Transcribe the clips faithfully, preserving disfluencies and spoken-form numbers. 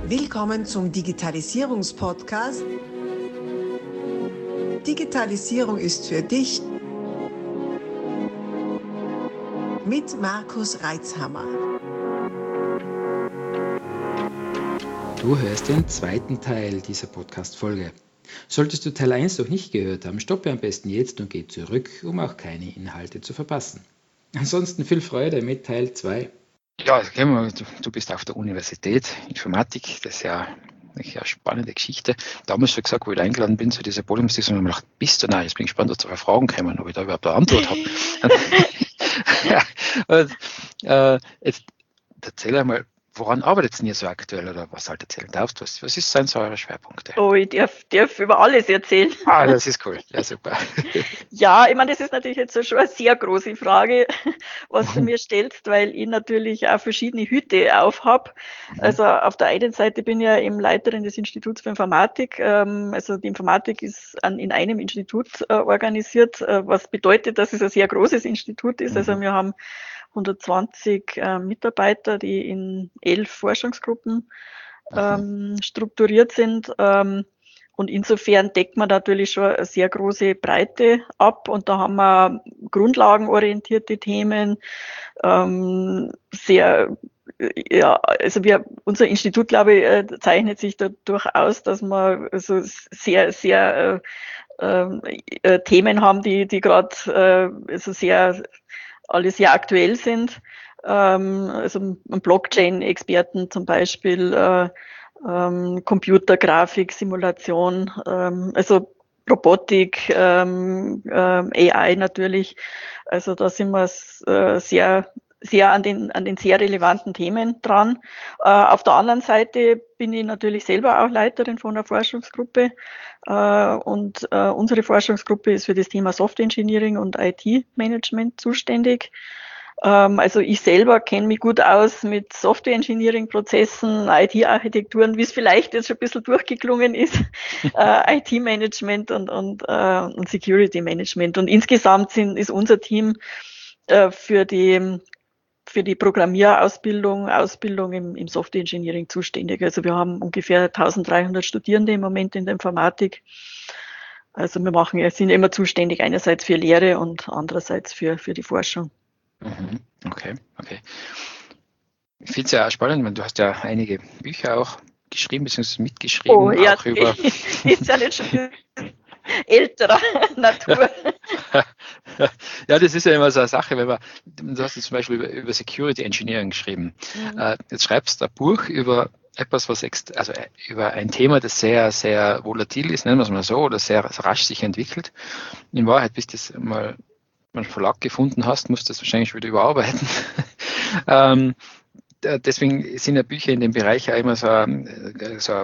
Willkommen zum Digitalisierungspodcast. Digitalisierung ist für dich mit Markus Reitzhammer. Du hörst den zweiten Teil dieser Podcast-Folge. Solltest du Teil eins noch nicht gehört haben, stoppe am besten jetzt und geh zurück, um auch keine Inhalte zu verpassen. Ansonsten viel Freude mit Teil zwei. Ja, du bist auf der Universität, Informatik, das ist ja eine spannende Geschichte. Damals schon gesagt, wo ich eingeladen bin zu dieser Podiumsdiskussion, habe ich mir gedacht, bist du? Nein, jetzt bin ich gespannt, was zu Fragen kommen, ob ich da überhaupt eine Antwort habe. ja, und, äh, jetzt erzähl einmal, woran arbeitet ihr so aktuell oder was halt erzählen darfst? Was, was ist, sind so eure Schwerpunkte? Oh, ich darf, darf über alles erzählen. Ah, das ist cool. Ja, super. Ja, ich meine, das ist natürlich jetzt schon eine sehr große Frage, was du mir stellst, weil ich natürlich auch verschiedene Hüte aufhab. Also auf der einen Seite bin ich ja eben Leiterin des Instituts für Informatik. Also die Informatik ist an, in einem Institut äh, organisiert, äh, was bedeutet, dass es ein sehr großes Institut ist. Also wir haben hundertzwanzig äh, Mitarbeiter, die in elf Forschungsgruppen ähm, strukturiert sind. Ähm, und insofern deckt man natürlich schon eine sehr große Breite ab. Und da haben wir grundlagenorientierte Themen, ähm, sehr, ja, also wir, unser Institut, glaube ich, zeichnet sich dadurch aus, dass wir also sehr, sehr äh, äh, Themen haben, die, die gerade äh, also sehr alle sehr aktuell sind. Ähm, also Blockchain-Experten zum Beispiel, äh, ähm, Computergrafik, Simulation, ähm, also Robotik, ähm, äh, A I natürlich. Also da sind wir äh, sehr sehr an den an den sehr relevanten Themen dran. Äh, auf der anderen Seite bin ich natürlich selber auch Leiterin von einer Forschungsgruppe äh, und äh, unsere Forschungsgruppe ist für das Thema Software Engineering und I T-Management zuständig. Ähm, also ich selber kenne mich gut aus mit Software Engineering-Prozessen, I T-Architekturen, wie es vielleicht jetzt schon ein bisschen durchgeklungen ist, äh, I T-Management und, und, äh, und Security-Management. Und insgesamt sind, ist unser Team äh, für die für die Programmierausbildung, Ausbildung im, im Software Engineering zuständig. Also wir haben ungefähr eintausenddreihundert Studierende im Moment in der Informatik. Also wir machen, wir sind immer zuständig einerseits für Lehre und andererseits für, für die Forschung. Mhm. Okay, okay. Ich finde es ja auch spannend, weil du hast ja einige Bücher auch geschrieben, beziehungsweise mitgeschrieben. Oh, ja, auch über ist ja nicht schon älterer Natur. Ja, das ist ja immer so eine Sache, wenn man, du hast jetzt zum Beispiel über, über Security Engineering geschrieben. Mhm. Äh, jetzt schreibst du ein Buch über etwas, was ext- also über ein Thema, das sehr, sehr volatil ist, nennen wir es mal so, oder sehr rasch sich entwickelt. In Wahrheit, bis du das mal einen Verlag gefunden hast, musst du das wahrscheinlich wieder überarbeiten. ähm, deswegen sind ja Bücher in dem Bereich ja immer so, so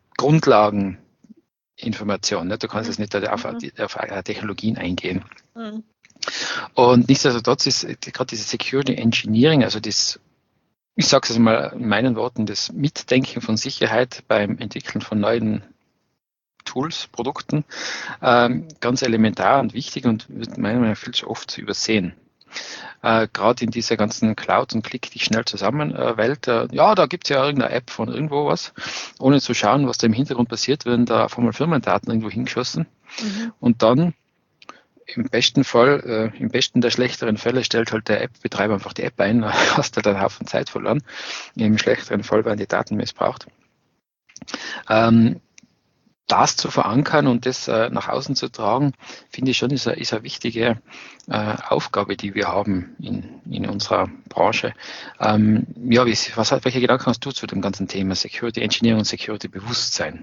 Grundlageninformation. Ne? Du kannst jetzt nicht auf, auf Technologien eingehen. Mhm. Und nichtsdestotrotz ist gerade dieses Security Engineering, also das, ich sage es mal in meinen Worten, das Mitdenken von Sicherheit beim Entwickeln von neuen Tools, Produkten, ähm, ganz elementar und wichtig und wird meiner Meinung nach viel zu oft übersehen. Äh, Gerade in dieser ganzen Cloud- und Klick dich schnell zusammen äh, Welt, äh, ja, da gibt es ja irgendeine App von irgendwo was, ohne zu schauen, was da im Hintergrund passiert, werden da auf einmal Firmendaten irgendwo hingeschossen. Mhm. Und dann im besten Fall, äh, im besten der schlechteren Fälle stellt halt der App-Betreiber einfach die App ein, hast du dann einen Haufen Zeit verloren. Im schlechteren Fall werden die Daten missbraucht. Ähm, das zu verankern und das äh, nach außen zu tragen, finde ich schon, ist eine, ist eine wichtige äh, Aufgabe, die wir haben in, in unserer Branche. Ähm, ja, wie, was, welche Gedanken hast du zu dem ganzen Thema Security Engineering und Security Bewusstsein?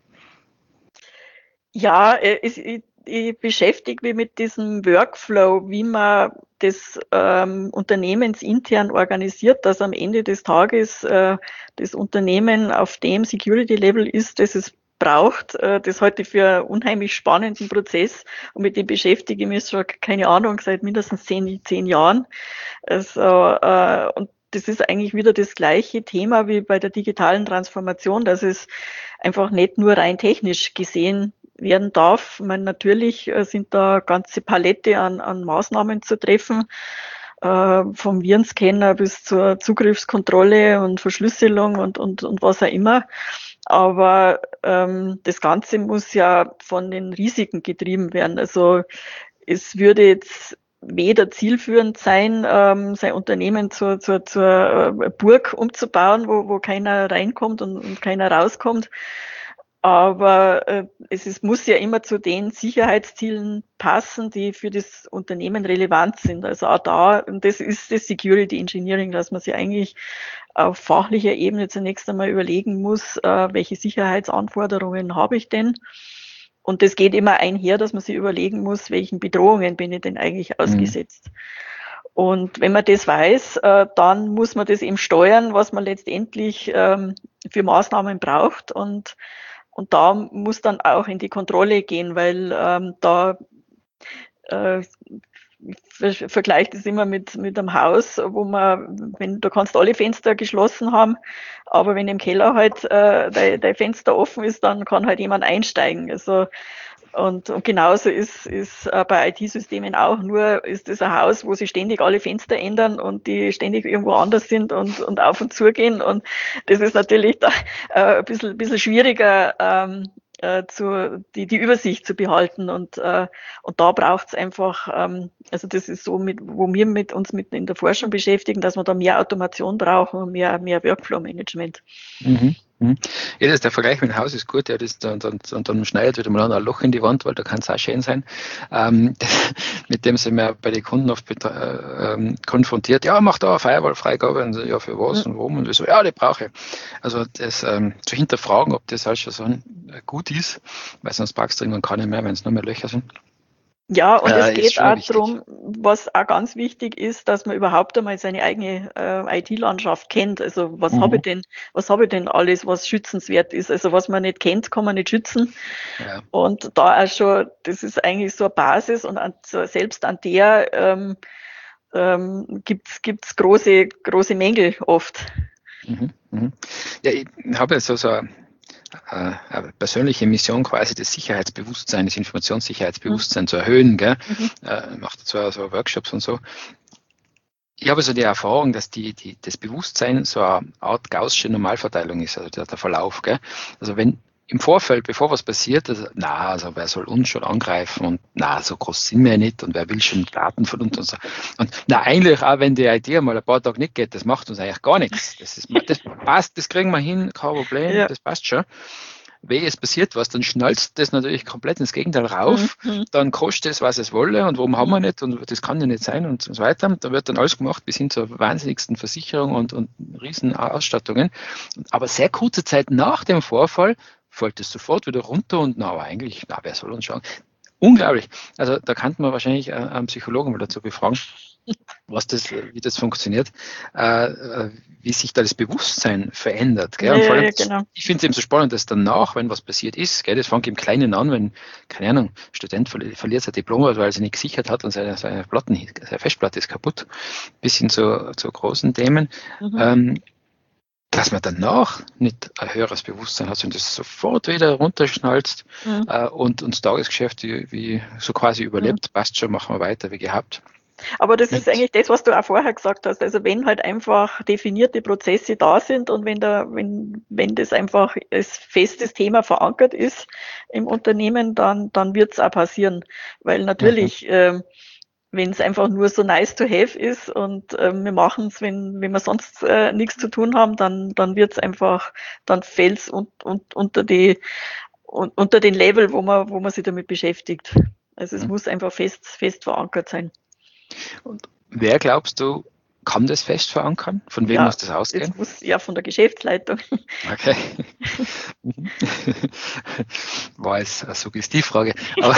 Ja, es, ich, ich beschäftige mich mit diesem Workflow, wie man das ähm, unternehmensintern organisiert, dass am Ende des Tages äh, das Unternehmen auf dem Security-Level ist, das es braucht. Äh, das halte ich für einen unheimlich spannenden Prozess und mit dem beschäftige ich mich schon, keine Ahnung, seit mindestens zehn, zehn Jahren. Also, äh, und das ist eigentlich wieder das gleiche Thema wie bei der digitalen Transformation, dass es einfach nicht nur rein technisch gesehen werden darf. Ich meine, natürlich sind da ganze Palette an, an Maßnahmen zu treffen. äh, vom Virenscanner bis zur Zugriffskontrolle und Verschlüsselung und, und, und was auch immer. Aber ähm, das Ganze muss ja von den Risiken getrieben werden. Also es würde jetzt weder zielführend sein, ähm, sein Unternehmen zur, zur, zur äh, Burg umzubauen, wo, wo keiner reinkommt und, und keiner rauskommt. Aber äh, es ist, muss ja immer zu den Sicherheitszielen passen, die für das Unternehmen relevant sind. Also auch da, und das ist das Security Engineering, dass man sich eigentlich auf fachlicher Ebene zunächst einmal überlegen muss, äh, welche Sicherheitsanforderungen habe ich denn? Und das geht immer einher, dass man sich überlegen muss, welchen Bedrohungen bin ich denn eigentlich ausgesetzt? Mhm. Und wenn man das weiß, äh, dann muss man das eben steuern, was man letztendlich ähm, für Maßnahmen braucht. Und Und da muss dann auch in die Kontrolle gehen, weil ähm, da äh, ich vergleiche das immer mit, mit einem Haus, wo man, wenn du kannst alle Fenster geschlossen haben, aber wenn im Keller halt äh, dein, dein Fenster offen ist, dann kann halt jemand einsteigen. Also Und, und genauso ist, ist äh, bei I T-Systemen auch, nur ist das ein Haus, wo sich ständig alle Fenster ändern und die ständig irgendwo anders sind und, und auf und zu gehen. Und das ist natürlich da äh, ein bisschen, ein bisschen schwieriger, ähm, äh, zu, die, die Übersicht zu behalten. Und, äh, und da braucht es einfach, ähm, also das ist so, mit, wo wir mit uns mit in der Forschung beschäftigen, dass wir da mehr Automation brauchen und mehr, mehr Workflow-Management. Mhm. Ja, das, der Vergleich mit dem Haus ist gut, ja, das, und, und, und dann schneidet wieder mal ein Loch in die Wand, weil da kann es auch schön sein. Ähm, das, mit dem sind wir bei den Kunden oft äh, ähm, konfrontiert. Ja, mach da eine Firewall-Freigabe. Und so, ja, für was mhm. und warum? Und wir so, ja, die brauche ich. Also das ähm, zu hinterfragen, ob das halt schon so ein, äh, gut ist, weil sonst packst du irgendwann gar nicht mehr, wenn es nur mehr Löcher sind. Ja, und äh, es geht auch darum, was auch ganz wichtig ist, dass man überhaupt einmal seine eigene äh, I T-Landschaft kennt. Also was mhm. habe ich denn, was habe ich denn alles, was schützenswert ist? Also was man nicht kennt, kann man nicht schützen. Ja. Und da auch schon, das ist eigentlich so eine Basis und an, so, selbst an der ähm, ähm, gibt's gibt's große große Mängel oft. Mhm. Mhm. Ja, ich habe ja so so eine persönliche Mission quasi das Sicherheitsbewusstsein, das Informationssicherheitsbewusstsein mhm. zu erhöhen. Gell? Mhm. Äh, macht zwar so Workshops und so. Ich habe so die Erfahrung, dass die, die, das Bewusstsein so eine Art gaußsche Normalverteilung ist, also der, der Verlauf. Gell? Also wenn im Vorfeld, bevor was passiert, also, na, also wer soll uns schon angreifen und na, so groß sind wir ja nicht und wer will schon Daten von uns und so. Und na, eigentlich auch wenn die I T mal ein paar Tage nicht geht, das macht uns eigentlich gar nichts. Das, ist, das passt, das kriegen wir hin, kein Problem, ja. Das passt schon. Wenn es passiert was, dann schnalzt das natürlich komplett ins Gegenteil rauf, mhm. dann kostet es, was es wolle und warum haben wir nicht und das kann ja nicht sein und so weiter. Da wird dann alles gemacht bis hin zur wahnsinnigsten Versicherung und, und riesen Ausstattungen. Aber sehr kurze Zeit nach dem Vorfall fällt es sofort wieder runter und na, aber eigentlich, na, wer soll uns schauen? Unglaublich. Also da kann man wahrscheinlich einen Psychologen mal dazu befragen, was das, wie das funktioniert, äh, wie sich da das Bewusstsein verändert. Gell? Und vor allem, ja, genau. Ich finde es eben so spannend, dass danach, wenn was passiert ist, gell, das fängt im Kleinen an, wenn, keine Ahnung, ein Student verliert sein Diplom, weil er sie nicht gesichert hat und seine, seine, Platten, seine Festplatte ist kaputt, bis hin zu, zu großen Themen. Mhm. Ähm, dass man danach nicht ein höheres Bewusstsein hat, sondern das sofort wieder runterschnalzt mhm. äh, und uns Tagesgeschäft wie, wie so quasi überlebt, mhm. passt schon, machen wir weiter wie gehabt. Aber das ist eigentlich das, was du auch vorher gesagt hast. Also wenn halt einfach definierte Prozesse da sind und wenn da, wenn, wenn das einfach als festes Thema verankert ist im Unternehmen, dann, dann wird es auch passieren. Weil natürlich, mhm. ähm, wenn es einfach nur so nice to have ist und äh, wir machen es, wenn, wenn wir sonst äh, nichts zu tun haben, dann, dann wird es einfach, dann fällt es un, un, unter die, un, unter den Level, wo man, wo man sich damit beschäftigt. Also es mhm. muss einfach fest, fest verankert sein. Und wer glaubst du, kann das fest verankern? Von wem ja, muss das ausgehen? Das muss ja von der Geschäftsleitung. Okay. War jetzt eine Suggestivfrage. Aber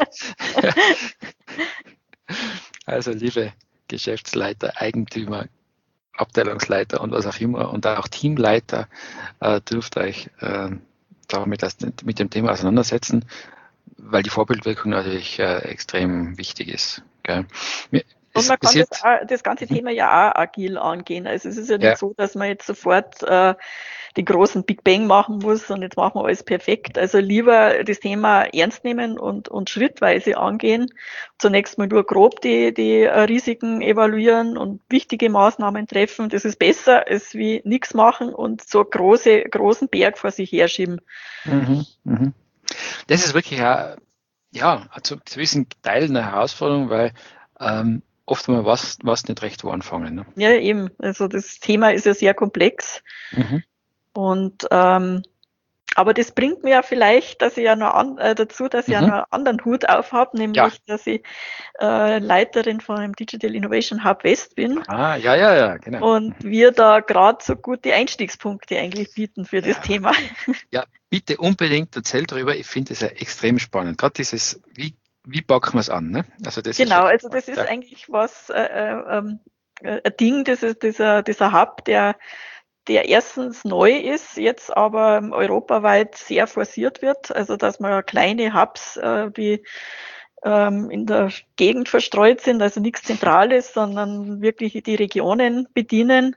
also liebe Geschäftsleiter, Eigentümer, Abteilungsleiter und was auch immer und auch Teamleiter, äh, dürft euch äh, damit mit dem Thema auseinandersetzen, weil die Vorbildwirkung natürlich äh, extrem wichtig ist. Gell? Und man kann das, das ganze Thema ja auch agil angehen. Also es ist ja nicht ja. so, dass man jetzt sofort äh, den großen Big Bang machen muss und jetzt machen wir alles perfekt. Also lieber das Thema ernst nehmen und, und schrittweise angehen. Zunächst mal nur grob die, die Risiken evaluieren und wichtige Maßnahmen treffen. Das ist besser, als wie nichts machen und so große, großen Berg vor sich herschieben. Mhm, mhm. Das ist wirklich ja, ja, also zu gewissen Teilen eine Herausforderung, weil ähm, oft mal was, was nicht recht wo anfangen. Ne? Ja, eben. Also das Thema ist ja sehr komplex. Mhm. Und ähm, aber das bringt mir ja vielleicht, dass ich ja noch an, äh, dazu, dass ich mhm. ja noch einen anderen Hut auf habe, nämlich, ja. dass ich äh, Leiterin von einem Digital Innovation Hub West bin. Ah, ja, ja, ja, genau. Und wir da gerade so gute Einstiegspunkte eigentlich bieten für das ja. Thema. Ja, bitte unbedingt erzähl darüber. Ich finde das ja extrem spannend. Gerade dieses, wie, wie packen wir es an? Ne? Also das genau, ist also das ist ja. eigentlich was, äh, äh, äh, ein Ding, das ist dieser, dieser Hub, der der erstens neu ist, jetzt aber europaweit sehr forciert wird, also dass man kleine Hubs, äh, die ähm, in der Gegend verstreut sind, also nichts Zentrales, sondern wirklich die Regionen bedienen.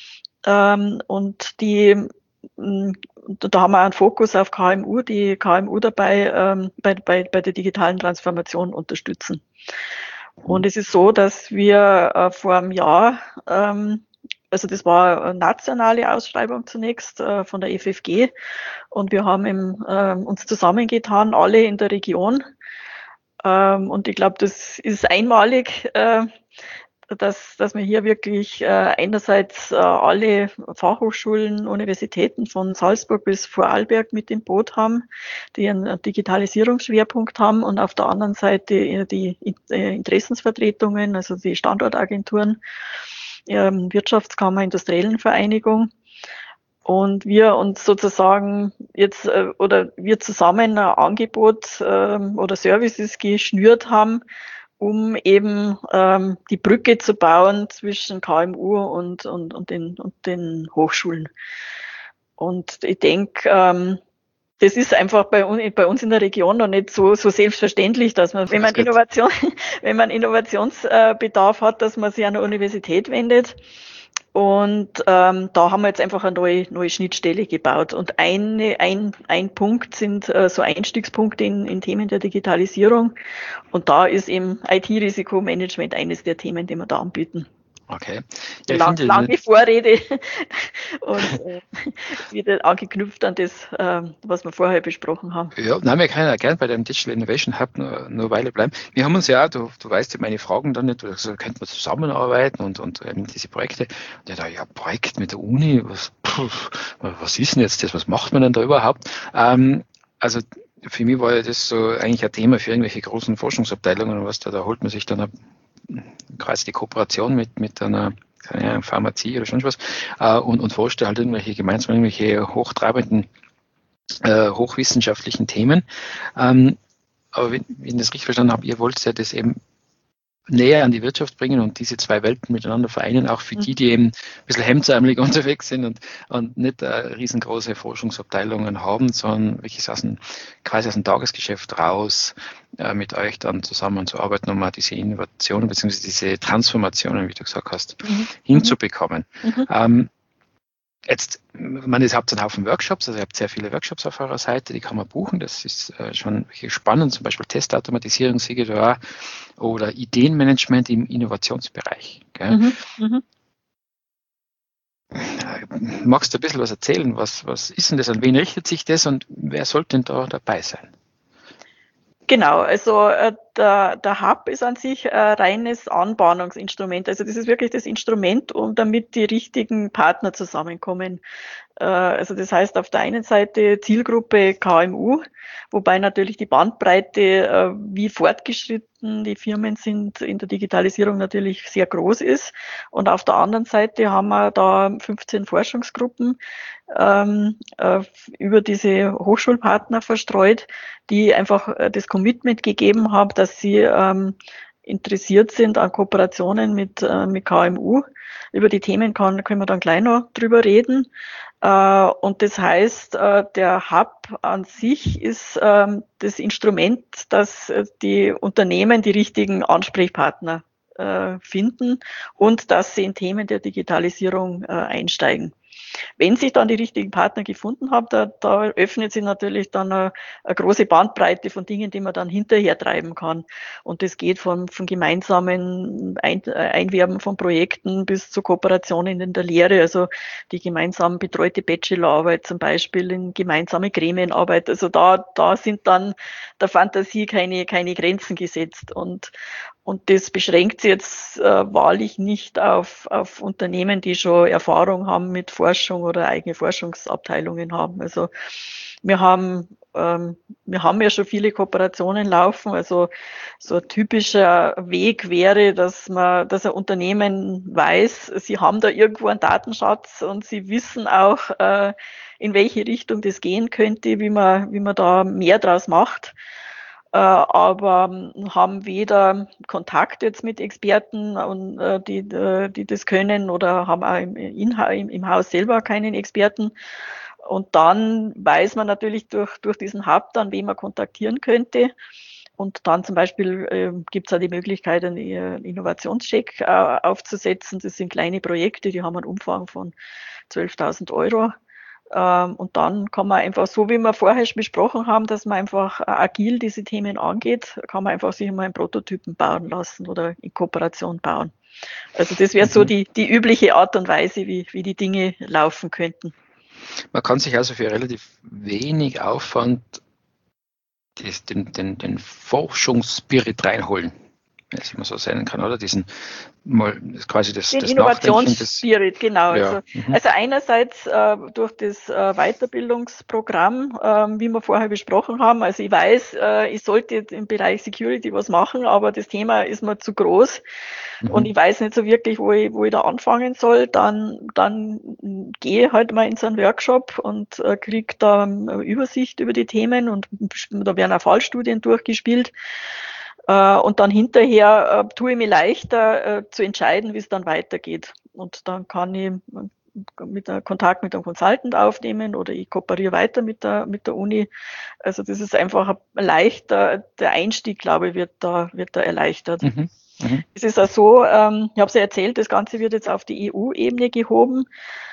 Ähm, und die, mh, da haben wir einen Fokus auf K M U, die K M U dabei ähm, bei, bei, bei der digitalen Transformation unterstützen. Und es ist so, dass wir äh, vor einem Jahr ähm, Also das war eine nationale Ausschreibung zunächst äh, von der F F G und wir haben im, äh, uns zusammengetan, alle in der Region. Ähm, und ich glaube, das ist einmalig, äh, dass, dass wir hier wirklich äh, einerseits äh, alle Fachhochschulen, Universitäten von Salzburg bis Vorarlberg mit im Boot haben, die einen Digitalisierungsschwerpunkt haben und auf der anderen Seite die, die Interessensvertretungen, also die Standortagenturen, Wirtschaftskammer, Industriellen Vereinigung und wir uns sozusagen jetzt äh, oder wir zusammen ein Angebot äh, oder Services geschnürt haben, um eben ähm, die Brücke zu bauen zwischen K M U und, und, und, den, und den Hochschulen. Und ich denke, ähm, das ist einfach bei uns, bei uns in der Region noch nicht so, so selbstverständlich, dass man, wenn man Innovation, wenn man Innovationsbedarf hat, dass man sich an eine Universität wendet. Und ähm, da haben wir jetzt einfach eine neue, neue Schnittstelle gebaut. Und eine, ein, ein Punkt sind äh, so Einstiegspunkte in, in Themen der Digitalisierung. Und da ist eben I T-Risikomanagement eines der Themen, die wir da anbieten. Okay. Ja, Lang, lange Vorrede und äh, wieder angeknüpft an das, äh, was wir vorher besprochen haben. Ja, nein, wir können ja gerne bei dem Digital Innovation Hub nur, nur eine Weile bleiben. Wir haben uns ja, du, du weißt ja meine Fragen dann nicht, also könnten wir zusammenarbeiten und, und ähm, diese Projekte. Und ja, da, ja, Projekt mit der Uni, was, pff, was ist denn jetzt das, was macht man denn da überhaupt? Ähm, also für mich war ja das so eigentlich ein Thema für irgendwelche großen Forschungsabteilungen und was da, da holt man sich dann ab, quasi die Kooperation mit, mit einer ja, Pharmazie oder schon was äh, und, und forscht halt irgendwelche gemeinsam irgendwelche hochtreibenden, äh, hochwissenschaftlichen Themen. Ähm, aber wenn, wenn ich das richtig verstanden habe, ihr wollt ja das eben näher an die Wirtschaft bringen und diese zwei Welten miteinander vereinen, auch für die, die eben ein bisschen hemdsärmelig unterwegs sind und, und nicht äh, riesengroße Forschungsabteilungen haben, sondern wirklich aus dem, quasi aus dem Tagesgeschäft raus äh, mit euch dann zusammenzuarbeiten, um mal diese Innovationen bzw. diese Transformationen, wie du gesagt hast, mhm. hinzubekommen. Mhm. Ähm, Jetzt, man ist habt einen Haufen Workshops, also ihr habt sehr viele Workshops auf eurer Seite, die kann man buchen, das ist äh, schon wirklich spannend, zum Beispiel Testautomatisierung, C G D A oder Ideenmanagement im Innovationsbereich. Gell? Mhm, mh. Magst du ein bisschen was erzählen, was, was ist denn das, an wen richtet sich das und wer sollte denn da dabei sein? Genau, also äh, der, der Hub ist an sich ein reines Anbahnungsinstrument. Also das ist wirklich das Instrument, um damit die richtigen Partner zusammenkommen. Äh, also das heißt auf der einen Seite Zielgruppe K M U, wobei natürlich die Bandbreite, äh, wie fortgeschritten die Firmen sind in der Digitalisierung natürlich sehr groß ist. Und auf der anderen Seite haben wir da fünfzehn Forschungsgruppen ähm, äh, über diese Hochschulpartner verstreut, die einfach äh, das Commitment gegeben haben, dass sie ähm, interessiert sind an Kooperationen mit, äh, mit K M U. Über die Themen kann, können wir dann gleich noch drüber reden. Äh, und das heißt, äh, der Hub an sich ist ähm, das Instrument, dass äh, die Unternehmen die richtigen Ansprechpartner äh, finden und dass sie in Themen der Digitalisierung äh, einsteigen. Wenn sich dann die richtigen Partner gefunden haben, da, da öffnet sich natürlich dann eine, eine große Bandbreite von Dingen, die man dann hinterher treiben kann. Und das geht von, von gemeinsamen Ein, Einwerben von Projekten bis zu Kooperationen in der Lehre, also die gemeinsam betreute Bachelorarbeit zum Beispiel, in gemeinsame Gremienarbeit. Also da, da sind dann der Fantasie keine, keine Grenzen gesetzt. Und Und das beschränkt sich jetzt äh, wahrlich nicht auf, auf Unternehmen, die schon Erfahrung haben mit Forschung oder eigene Forschungsabteilungen haben. Also wir haben, ähm, wir haben ja schon viele Kooperationen laufen. Also so ein typischer Weg wäre, dass man, dass ein Unternehmen weiß, sie haben da irgendwo einen Datenschatz und sie wissen auch, äh, in welche Richtung das gehen könnte, wie man, wie man da mehr draus macht. Äh, aber haben weder Kontakt jetzt mit Experten, und, äh, die, die das können, oder haben auch im, im, im Haus selber keinen Experten. Und dann weiß man natürlich durch, durch diesen Hub dann, wen man kontaktieren könnte. Und dann zum Beispiel äh, gibt es auch die Möglichkeit, einen Innovationscheck äh, aufzusetzen. Das sind kleine Projekte, die haben einen Umfang von zwölftausend Euro. Und dann kann man einfach, so wie wir vorher schon besprochen haben, dass man einfach agil diese Themen angeht, kann man einfach sich mal einen Prototypen bauen lassen oder in Kooperation bauen. Also das wäre so die, die übliche Art und Weise, wie, wie die Dinge laufen könnten. Man kann sich also für relativ wenig Aufwand das, den, den, den Forschungsspirit reinholen, wenn es immer so sein kann, oder? Diesen mal quasi das, den das Innovationsspirit, genau. Ja. Also, Mhm. also einerseits äh, durch das äh, Weiterbildungsprogramm, äh, wie wir vorher besprochen haben. Also ich weiß, äh, ich sollte im Bereich Security was machen, aber das Thema ist mir zu groß mhm. und ich weiß nicht so wirklich, wo ich, wo ich da anfangen soll. Dann, dann gehe ich halt mal in so einen Workshop und äh, kriege da eine Übersicht über die Themen, und da werden auch Fallstudien durchgespielt. Und dann hinterher äh, tue ich mir leichter äh, zu entscheiden, wie es dann weitergeht. Und dann kann ich mit der Kontakt mit einem Consultant aufnehmen oder ich kooperiere weiter mit der mit der Uni. Also das ist einfach leichter, der Einstieg, glaube ich, wird da wird da erleichtert. Mhm. Mhm. Es ist auch so, ähm, ich habe es ja erzählt, das Ganze wird jetzt auf die E U-Ebene gehoben.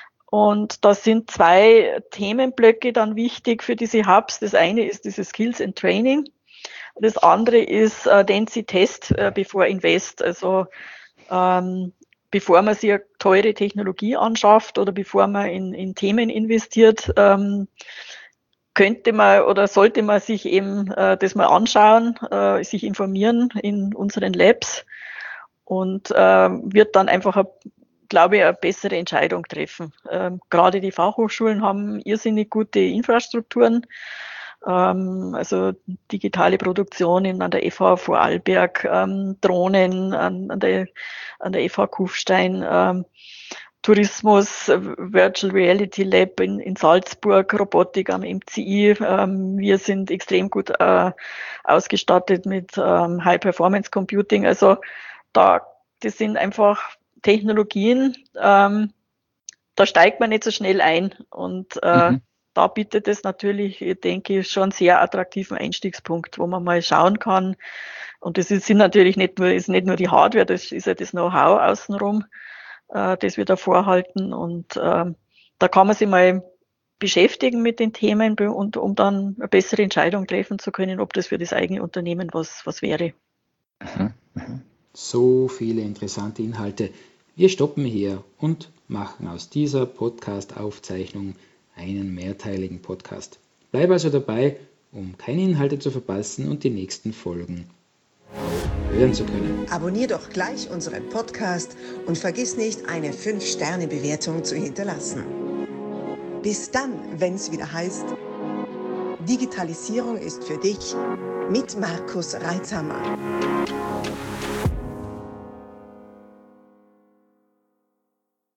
Und da sind zwei Themenblöcke dann wichtig für diese Hubs. Das eine ist dieses Skills and Training. Das andere ist uh, Density Test uh, before Invest, also ähm, bevor man sich eine teure Technologie anschafft oder bevor man in, in Themen investiert, ähm, könnte man oder sollte man sich eben äh, das mal anschauen, äh, sich informieren in unseren Labs und äh, wird dann einfach, glaube ich, eine bessere Entscheidung treffen. Ähm, gerade die Fachhochschulen haben irrsinnig gute Infrastrukturen. Also digitale Produktion in, an der F H Vorarlberg, ähm, Drohnen an, an, der, an der F H Kufstein, ähm, Tourismus, Virtual Reality Lab in, in Salzburg, Robotik am M C I. Ähm, wir sind extrem gut äh, ausgestattet mit ähm, High Performance Computing. Also da, das sind einfach Technologien, ähm, da steigt man nicht so schnell ein, und äh, mhm. Da bietet es natürlich, ich denke, schon einen sehr attraktiven Einstiegspunkt, wo man mal schauen kann. Und das ist, sind natürlich nicht nur, ist nicht nur die Hardware, das ist ja das Know-how außenrum, äh, das wir da vorhalten. Und äh, da kann man sich mal beschäftigen mit den Themen, und um dann eine bessere Entscheidung treffen zu können, ob das für das eigene Unternehmen was, was wäre. Mhm. Mhm. So viele interessante Inhalte. Wir stoppen hier und machen aus dieser Podcast-Aufzeichnung einen mehrteiligen Podcast. Bleib also dabei, um keine Inhalte zu verpassen und die nächsten Folgen hören zu können. Abonnier doch gleich unseren Podcast und vergiss nicht, eine fünf Sterne Bewertung zu hinterlassen. Bis dann, wenn es wieder heißt, Digitalisierung ist für dich mit Markus Reitzhammer.